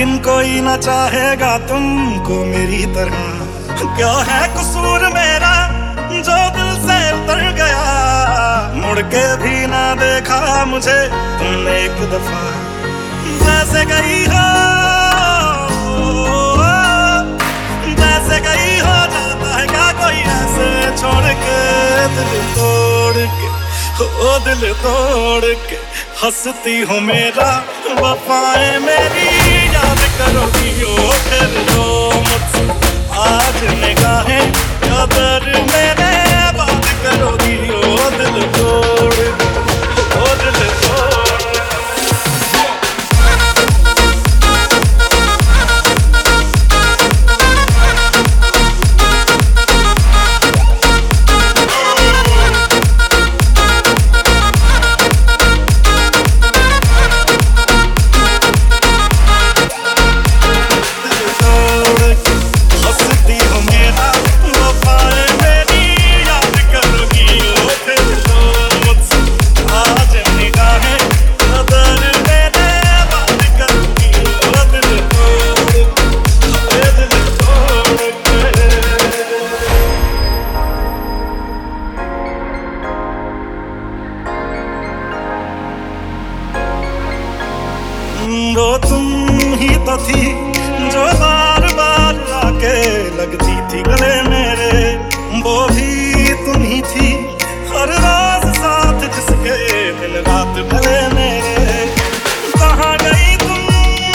लेकिन कोई ना चाहेगा तुमको मेरी तरह। क्या है कसूर मेरा जो दिल से उतर गया, मुड़ के भी ना देखा मुझे तुमने एक दफा। जैसे गई हो, जैसे गई हो, जाता है क्या कोई ऐसे छोड़ के, दिल तोड़ के, ओ दिल तोड़ के हंसती हो मेरा, वफाएं मेरी याद करोगी हो फिर रो मुझसे। आज निगाहें कदर मेरे बात करोगी हो दिल तोड़ के, ओ दिल तोड़। वो तुम ही तो थी जो बार बार आके लगती थी गले मेरे, वो भी तुम ही थी हर रोज साथ जिसके दिन रात भले मेरे। कहाँ गई तुम,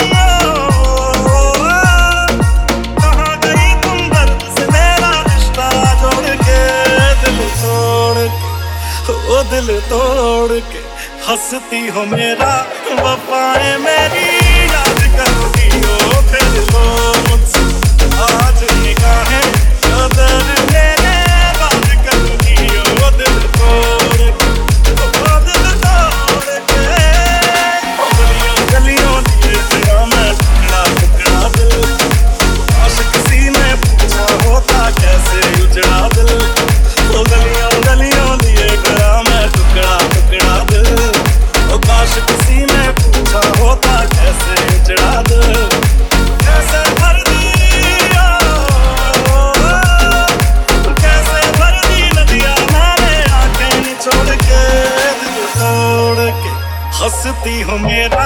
कहाँ गई तुम दर्द से मेरा रिश्ता जोड़ के, दिल तोड़ के, ओ दिल तोड़ के हंसती हो मेरा, वफाएं मेरी याद करोगी हो फिर रो मुझसे। आज निगाहें कदर मेरे बात करोगी हो दिल तोड़ के, ओ दिल तोड़ के। गलियों गलियों दिए तेरा मैं टुकड़ा टुकड़ा दिल, काश किसी ने पूछा होता कैसे उजड़ा दिल। ओ गलियों गलियों दिए तेरा मैं टुकड़ा टुकड़ा दिल, काश किसी ने पूछा होता कैसे उजड़ा दिल। कैसे भर दिया, कैसे भर दी नदियाँ मैंने आंखें निचोड़ के, दिल तोड़ के हंसती हो मेरा,